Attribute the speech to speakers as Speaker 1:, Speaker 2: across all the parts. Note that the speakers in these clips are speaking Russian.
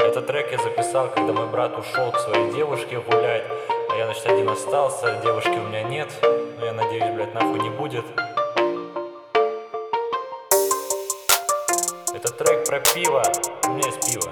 Speaker 1: Этот трек я записал, когда мой брат ушел к своей девушке гулять, а я, значит, один остался, девушки у меня нет, но я надеюсь, блядь, нахуй не будет. Этот трек про пиво, у меня есть пиво.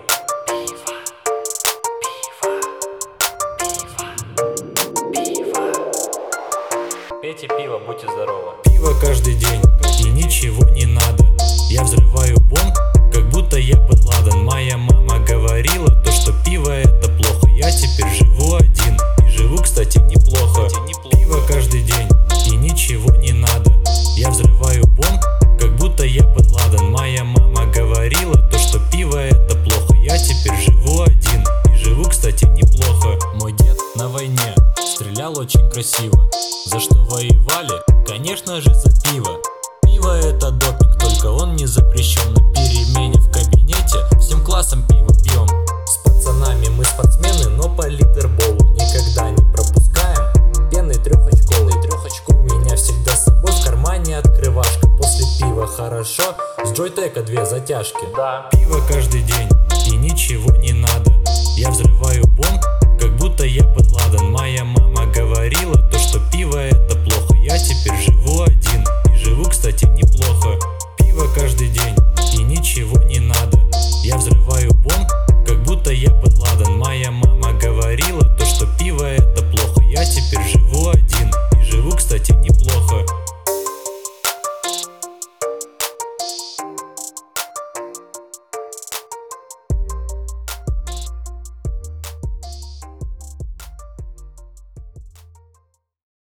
Speaker 1: Пейте пиво, будьте здоровы.
Speaker 2: Пиво каждый день, и ничего не надо. Я взрываю бомб, как будто я Бен Ладен. Моя мама говорила, то что пиво это плохо. Я теперь живу один, и живу, кстати, неплохо. Пиво каждый день, и ничего не надо. Я взрываю бомб, как будто я Бен Ладен. Моя мама говорила, то что пиво это плохо. Я теперь живу один, и живу, кстати, неплохо. Мой дед на войне стрелял очень красиво. За что воевали? Конечно же за пиво. Пиво это допинг, только он не запрещен. На перемене в кабинете всем классом пиво пьем. С пацанами мы спортсмены, но по литерболу никогда не пропускаем. Пенный трехочковый, трехочку у меня всегда с собой. В кармане открывашка, после пива хорошо. С Джойтека 2 затяжки.
Speaker 1: Да.
Speaker 2: Пиво каждый день, и ничего не надо. Я взрываю бомб, как будто я Бен Ладен. Моя мама говорила, то что пиво это плохо. Я теперь живу один, и живу, кстати,